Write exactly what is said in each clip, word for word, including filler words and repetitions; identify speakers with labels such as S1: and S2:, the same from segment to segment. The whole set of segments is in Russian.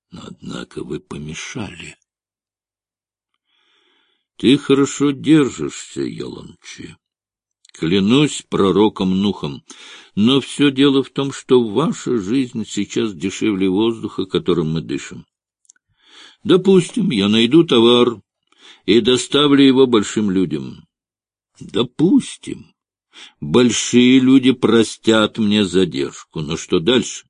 S1: Но, однако, вы помешали. Ты хорошо держишься, Яланчи. Клянусь пророком Нухом, но все дело в том, что ваша жизнь сейчас дешевле воздуха, которым мы дышим. Допустим, я найду товар и доставлю его большим людям. Допустим, большие люди простят мне задержку, но что дальше?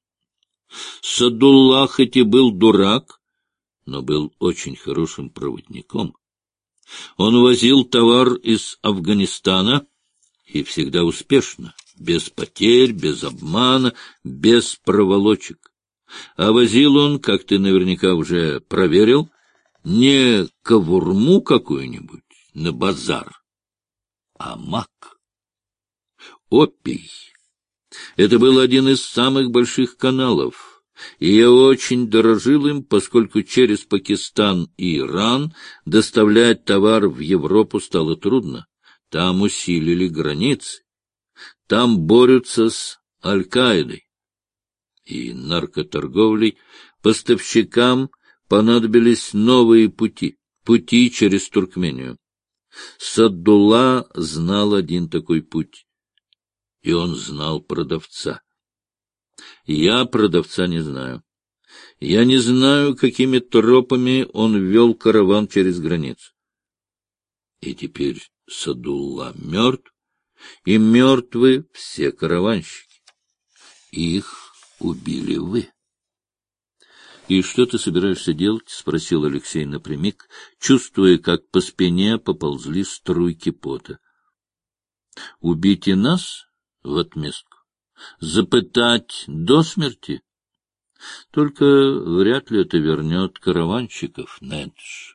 S1: Садулла хоть и был дурак, но был очень хорошим проводником. Он возил товар из Афганистана, и всегда успешно, без потерь, без обмана, без проволочек. А возил он, как ты наверняка уже проверил, не ковурму какую-нибудь на базар, а мак. Опий. Это был один из самых больших каналов, и я очень дорожил им, поскольку через Пакистан и Иран доставлять товар в Европу стало трудно. Там усилили границы, там борются с Аль-Каидой и наркоторговлей. Поставщикам понадобились новые пути, пути через Туркмению. Саддулла знал один такой путь, и он знал продавца. Я продавца не знаю. Я не знаю, какими тропами он вел караван через границу. И теперь Садулла мертв, и мертвы все караванщики. Их убили вы. — И что ты собираешься делать? — спросил Алексей напрямик, чувствуя, как по спине поползли струйки пота. — Убить и нас в отместку? Запытать до смерти? Только вряд ли это вернет караванщиков, Недж.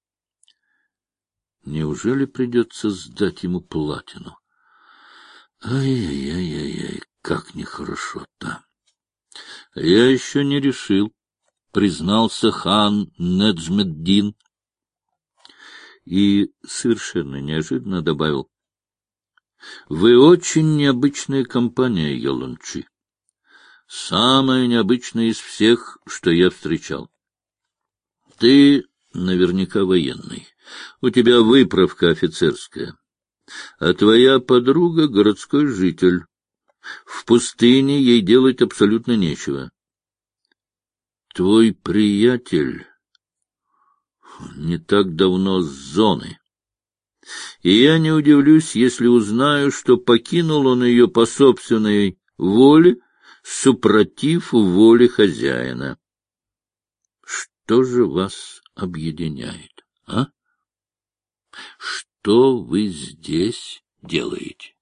S1: Неужели придется сдать ему платину? Ай-яй-яй-яй, как нехорошо-то. Я еще не решил, признался хан Неджмеддин. И совершенно неожиданно добавил: вы очень необычная компания, Яланчи. Самая необычная из всех, что я встречал. Ты наверняка военный. У тебя выправка офицерская. А твоя подруга — городской житель. В пустыне ей делать абсолютно нечего. Твой приятель не так давно с зоны. И я не удивлюсь, если узнаю, что покинул он ее по собственной воле, супротив воли хозяина. Что же вас объединяет, а? Что вы здесь делаете?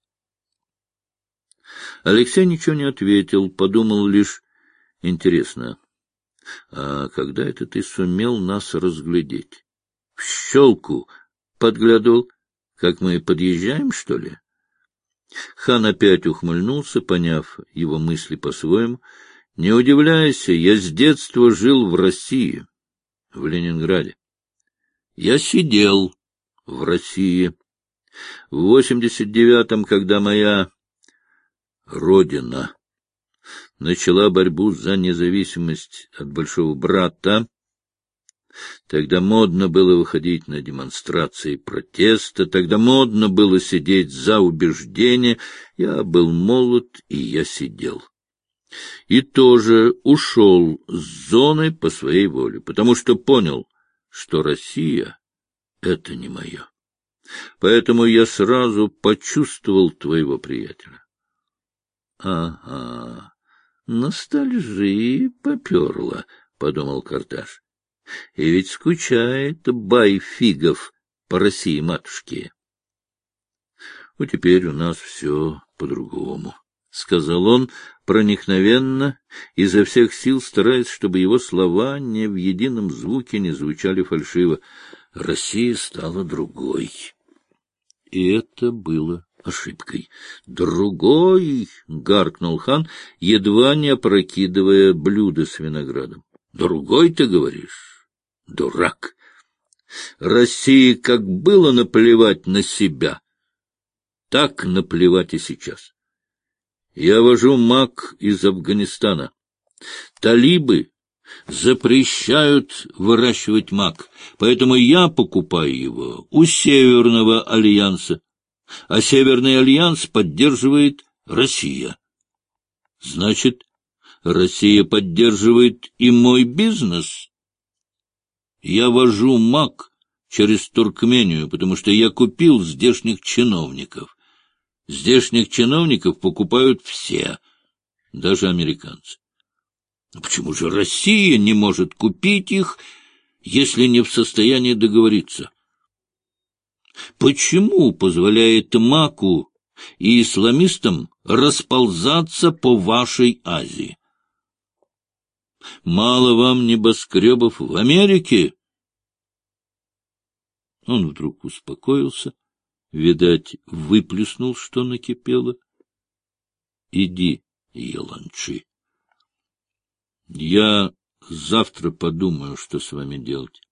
S1: Алексей ничего не ответил, подумал лишь: интересно, а когда это ты сумел нас разглядеть? В щелку подглядывал, как мы подъезжаем, что ли? Хан опять ухмыльнулся, поняв его мысли по-своему. Не удивляйся, я с детства жил в России, в Ленинграде. Я сидел в России. В восемьдесят девятом, когда моя родина начала борьбу за независимость от большого брата, тогда модно было выходить на демонстрации протеста, тогда модно было сидеть за убеждения. Я был молод, и я сидел. И тоже ушел с зоны по своей воле, потому что понял, что Россия — это не мое. Поэтому я сразу почувствовал твоего приятеля. — Ага, ностальжи поперла, — подумал Карташ. — И ведь скучает бай Фигов по России-матушке. — Ну, теперь у нас все по-другому, — сказал он проникновенно, изо всех сил стараясь, чтобы его слова ни в едином звуке не звучали фальшиво. Россия стала другой. И это было ошибкой. «Другой!» — гаркнул хан, едва не опрокидывая блюдо с виноградом. «Другой, ты говоришь? Дурак! России как было наплевать на себя, так наплевать и сейчас. Я вожу мак из Афганистана. Талибы запрещают выращивать мак, поэтому я покупаю его у Северного альянса, а Северный альянс поддерживает Россия. Значит, Россия поддерживает и мой бизнес. Я вожу мак через Туркмению, потому что я купил здешних чиновников. Здешних чиновников покупают все, даже американцы. Но почему же Россия не может купить их, если не в состоянии договориться? Почему позволяет маку и исламистам расползаться по вашей Азии? Мало вам небоскребов в Америке? Он вдруг успокоился, видать, выплеснул, что накипело. Иди, Еланчи. Я завтра подумаю, что с вами делать.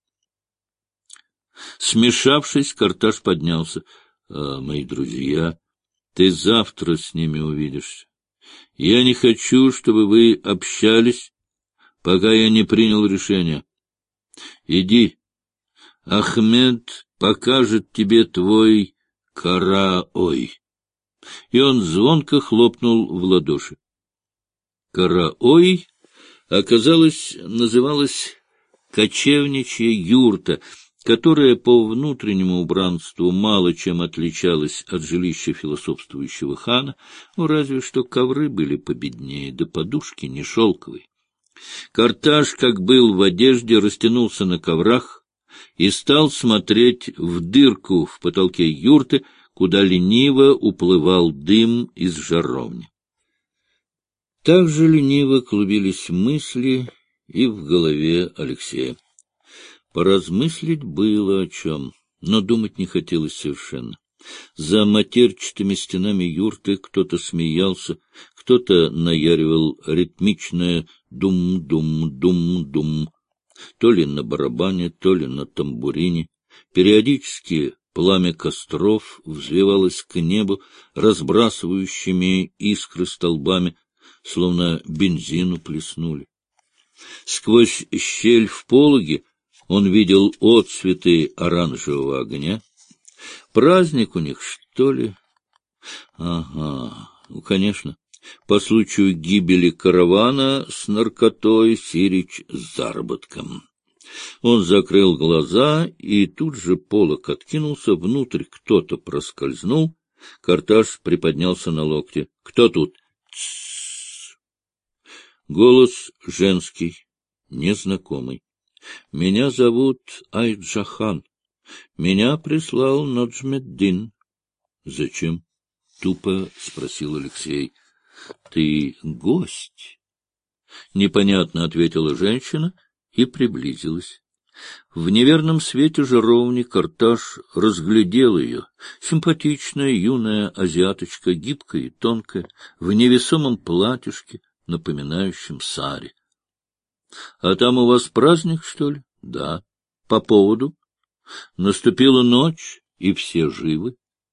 S1: Смешавшись, Карташ поднялся. А, мои друзья, ты завтра с ними увидишься. Я не хочу, чтобы вы общались, пока я не принял решение. Иди. Ахмед покажет тебе твой караой. И он звонко хлопнул в ладоши. Караой, оказалось, называлась кочевничья юрта, которая по внутреннему убранству мало чем отличалась от жилища философствующего хана, ну, разве что ковры были победнее, да подушки не шелковые. Карташ, как был в одежде, растянулся на коврах и стал смотреть в дырку в потолке юрты, куда лениво уплывал дым из жаровни. Так же лениво клубились мысли и в голове Алексея. Поразмыслить было о чем, но думать не хотелось совершенно. За матерчатыми стенами юрты кто-то смеялся, кто-то наяривал ритмичное дум-дум-дум-дум, то ли на барабане, то ли на тамбурине. Периодически пламя костров взвивалось к небу разбрасывающими искры столбами, словно бензину плеснули. Сквозь щель в пологе он видел отцветы оранжевого огня. Праздник у них, что ли? Ага, ну, конечно, по случаю гибели каравана с наркотой, сирич с заработком. Он закрыл глаза, и тут же полог откинулся, внутрь кто-то проскользнул. Карташ приподнялся на локте. — Кто тут? — Голос женский, незнакомый. — Меня зовут Айджахан. Меня прислал Наджмеддин. — Зачем? — тупо спросил Алексей. — Ты гость? — непонятно ответила женщина и приблизилась. В неверном свете жаровни Карташ разглядел ее. Симпатичная юная азиаточка, гибкая и тонкая, в невесомом платьишке, напоминающем сари. — А там у вас праздник, что ли? — Да. — По поводу? — Наступила ночь, и все живы.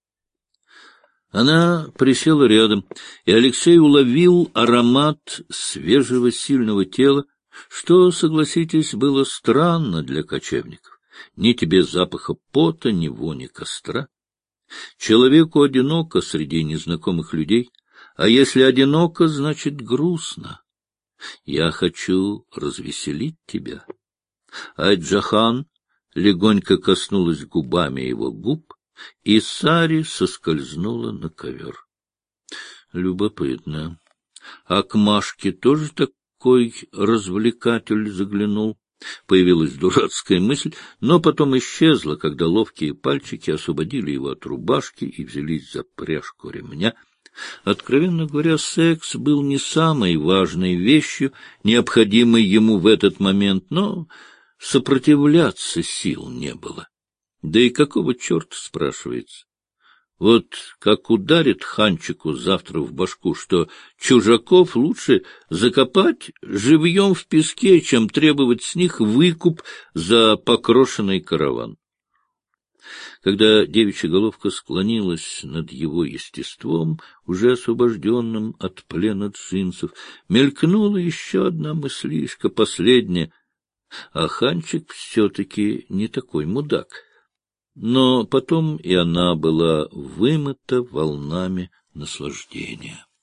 S1: Она присела рядом, и Алексей уловил аромат свежего сильного тела, что, согласитесь, было странно для кочевников. Ни тебе запаха пота, ни вони костра. Человеку одиноко среди незнакомых людей, а если одиноко, значит грустно. Я хочу развеселить тебя. Айджахан легонько коснулась губами его губ, и сари соскользнула на ковер. Любопытно. А к Машке тоже такой развлекатель заглянул? Появилась дурацкая мысль, но потом исчезла, когда ловкие пальчики освободили его от рубашки и взялись за пряжку ремня. Откровенно говоря, секс был не самой важной вещью, необходимой ему в этот момент, но сопротивляться сил не было. Да и какого черта, спрашивается? Вот как ударит ханчику завтра в башку, что чужаков лучше закопать живьем в песке, чем требовать с них выкуп за покрошенный караван. Когда девичья головка склонилась над его естеством, уже освобожденным от плена джинсов, мелькнула еще одна мыслишка, последняя. А Ханчик все-таки не такой мудак. Но потом и она была вымыта волнами наслаждения.